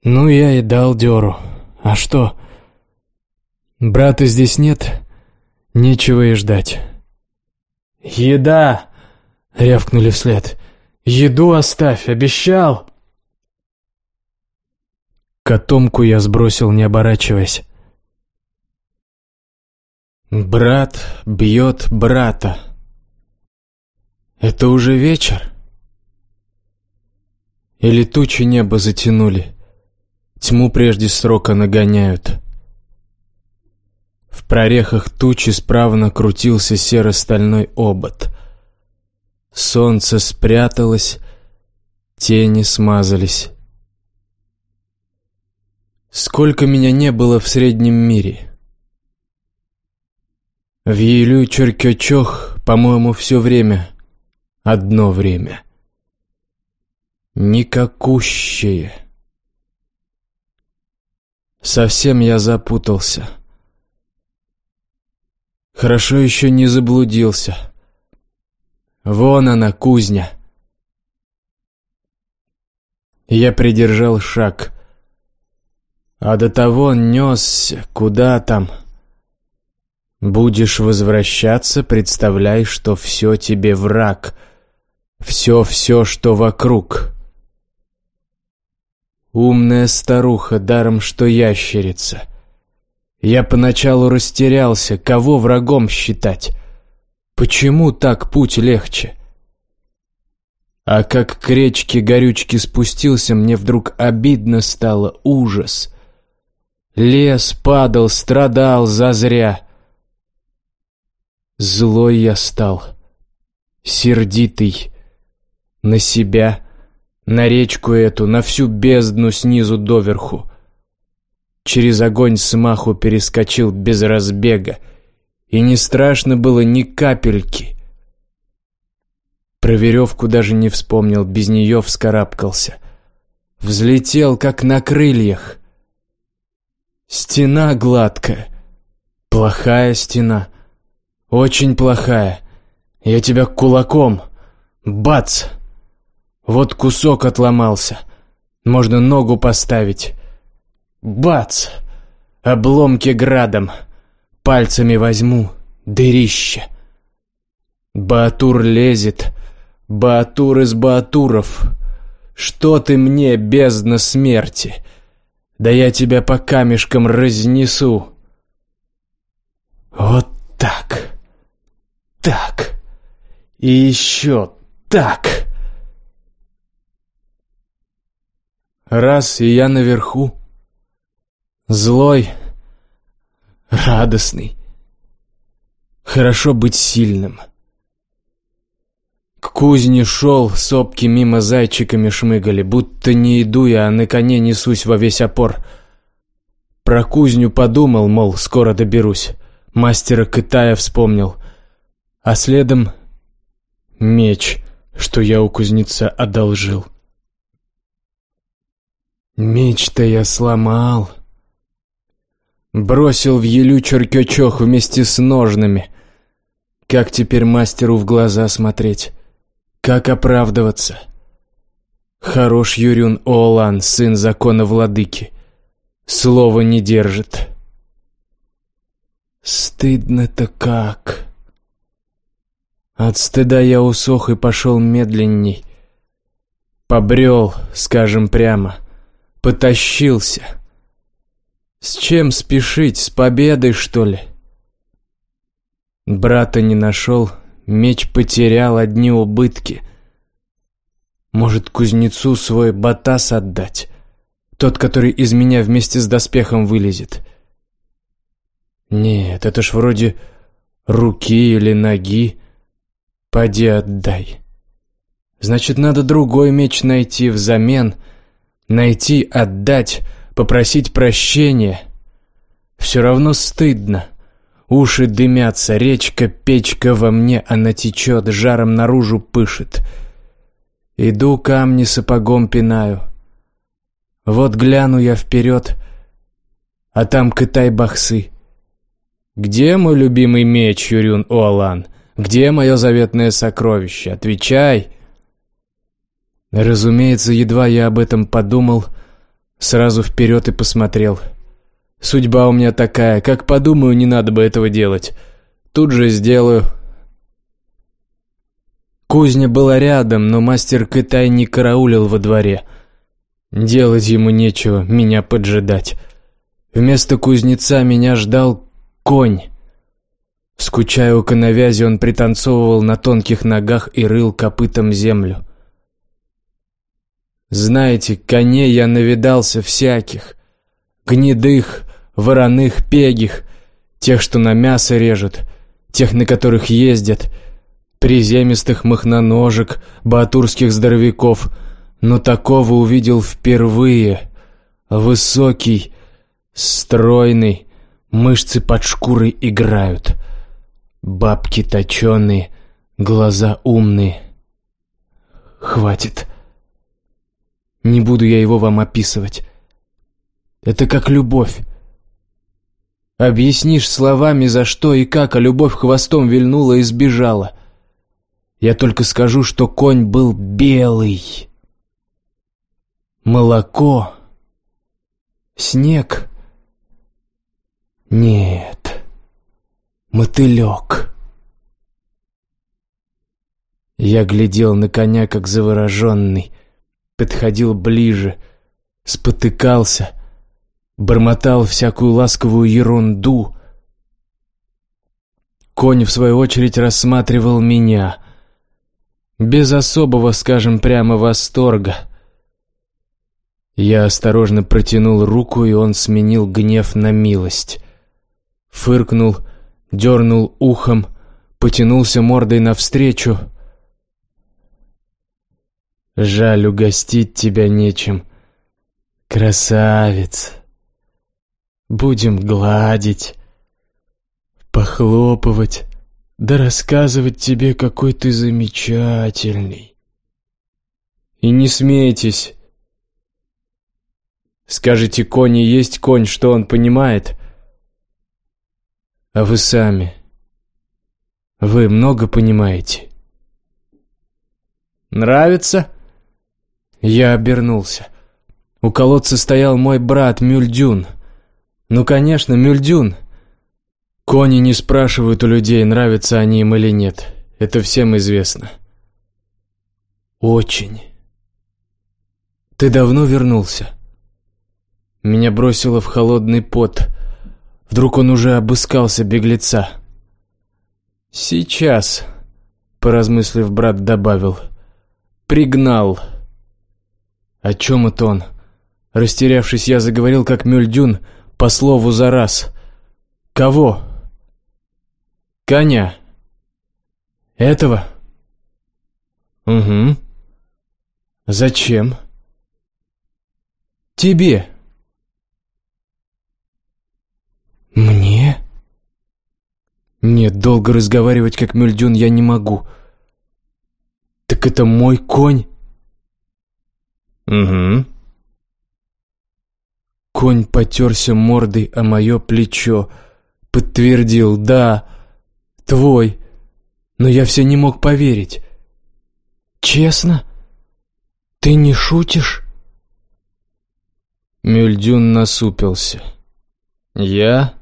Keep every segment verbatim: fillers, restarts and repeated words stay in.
Ну, я и дал дёру. А что? Брата здесь нет, нечего и ждать. «Еда!» — рявкнули вслед. «Еду оставь, обещал!» Котомку я сбросил, не оборачиваясь. Брат бьет брата. Это уже вечер? Или тучи небо затянули, тьму прежде срока нагоняют? В прорехах тучи справа крутился серо-стальной обод. Солнце спряталось, тени смазались. Сколько меня не было в среднем мире. В Елю-Чоркёчох, по-моему, все время одно время. Никакущее. Совсем я запутался. Хорошо еще не заблудился. Вон она, кузня. Я придержал шаг. А до того несся, куда там. Будешь возвращаться, представляй, что все тебе враг. Все-все, что вокруг. Умная старуха, даром что ящерица. Я поначалу растерялся, кого врагом считать. Почему так путь легче? А как к речке горючки спустился, мне вдруг обидно стало, ужас. Лес падал, страдал зазря. Злой я стал, сердитый. На себя, на речку эту, на всю бездну снизу доверху. Через огонь смаху перескочил без разбега, и не страшно было ни капельки. Про веревку даже не вспомнил, без нее вскарабкался. Взлетел, как на крыльях. Стена гладкая, плохая стена, очень плохая. Я тебя кулаком, бац! Вот кусок отломался, можно ногу поставить. Бац! Обломки градом, пальцами возьму, дырище. Баатур лезет, Баатур из Баатуров. Что ты мне, бездна смерти? Да я тебя по камешкам разнесу. Вот так, так, и еще так. Раз, и я наверху. Злой, радостный. Хорошо быть сильным. К кузне шел, сопки мимо зайчиками шмыгали, будто не иду я, а на коне несусь во весь опор. Про кузню подумал, мол, скоро доберусь. Мастера Китая вспомнил. А следом меч, что я у кузнеца одолжил. Меч-то я сломал. Бросил в Елю-Чоркёчох вместе с ножными. Как теперь мастеру в глаза смотреть? Как оправдываться? Хорош Юрюн-Оолан, сын закона владыки. Слова не держит. Стыдно-то как. От стыда я усох и пошел медленней. Побрел, скажем прямо. Потащился. С чем спешить, с победой, что ли? Брата не нашел, меч потерял, одни убытки. Может, кузнецу свой батас отдать? Тот, который из меня вместе с доспехом вылезет. Нет, это ж вроде руки или ноги. Поди отдай. Значит, надо другой меч найти взамен. Найти, отдать, попросить прощения. Все равно стыдно. Уши дымятся, речка-печка во мне, она течет, жаром наружу пышет. Иду, камни сапогом пинаю. Вот гляну я вперед, а там Китай-бахсы. Где мой любимый меч, Юрюн-Оолан? Где мое заветное сокровище? Отвечай! Разумеется, едва я об этом подумал, Сразу вперед и посмотрел. Судьба у меня такая, как подумаю, не надо бы этого делать. Тут же сделаю. Кузня была рядом, но мастер Китай не караулил во дворе. Делать ему нечего, меня поджидать. Вместо кузнеца меня ждал конь. Скучая у коновязи, он пританцовывал на тонких ногах и рыл копытом землю. Знаете, коней я навидался всяких. Гнедых, вороных, пегих, тех, что на мясо режут, тех, на которых ездят, приземистых махноножек, баатурских здоровяков, но такого увидел впервые. Высокий, стройный, мышцы под шкурой играют, бабки точеные, глаза умные. Хватит. Не буду я его вам описывать. Это как любовь. Объяснишь словами, за что и как, а любовь хвостом вильнула и сбежала. Я только скажу, что конь был белый. Молоко. Снег. Нет. Мотылек. Я глядел на коня, как завороженный. Подходил ближе, спотыкался, бормотал всякую ласковую ерунду. Конь, в свою очередь, рассматривал меня, без особого, скажем прямо, восторга. Я осторожно протянул руку, и он сменил гнев на милость. Фыркнул, дернул ухом, потянулся мордой навстречу. Жаль, угостить тебя нечем, красавец. Будем гладить, похлопывать, да рассказывать тебе, какой ты замечательный. И не смейтесь. Скажете, конь и есть конь, что он понимает? А вы сами, вы много понимаете? Нравится? Я обернулся. У колодца стоял мой брат Мюльдюн. Ну, конечно, Мюльдюн. Кони не спрашивают у людей, нравятся они им или нет. Это всем известно. Очень. Ты давно вернулся? Меня бросило в холодный пот. Вдруг он уже обыскался беглеца. Сейчас, поразмыслив, брат добавил. Пригнал. О чем это он? Растерявшись, я заговорил, как Мюльдюн, по слову за раз. Кого? Коня. Этого? Угу. Зачем? Тебе. Мне? Нет, долго разговаривать, как Мюльдюн, я не могу. Так это мой конь? Угу. Конь потерся мордой о мое плечо, подтвердил: да, твой. Но я все не мог поверить. Честно? Ты не шутишь? Мюльдюн насупился. Я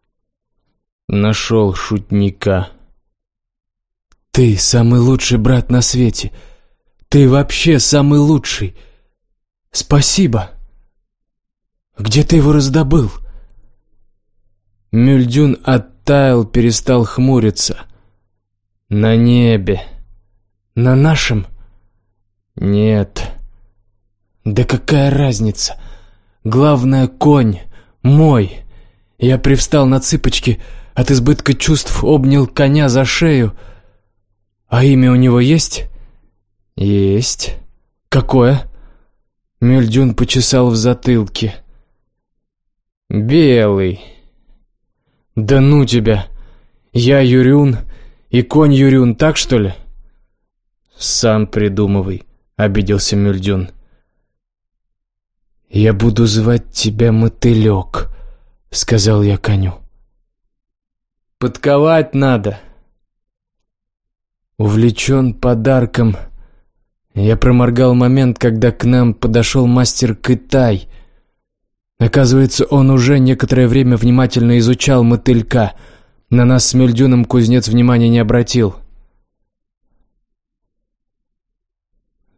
нашел шутника. Ты самый лучший брат на свете. Ты вообще самый лучший. Спасибо. Где ты его раздобыл? Мюльдюн оттаял, перестал хмуриться. На небе. На нашем? Нет. Да какая разница? Главное, конь мой. Я привстал на цыпочки, от избытка чувств обнял коня за шею. А имя у него есть? Есть. Какое? Мюльдюн почесал в затылке. Белый. Да ну тебя. Я Юрюн, и конь Юрюн, так что ли? Сам придумывай, обиделся Мюльдюн. Я буду звать тебя Мотылек, сказал я коню. Подковать надо. Увлечен подарком, я проморгал момент, когда к нам подошел мастер Китай. Оказывается, он уже некоторое время внимательно изучал мотылька. На нас с Мельдюном кузнец внимания не обратил.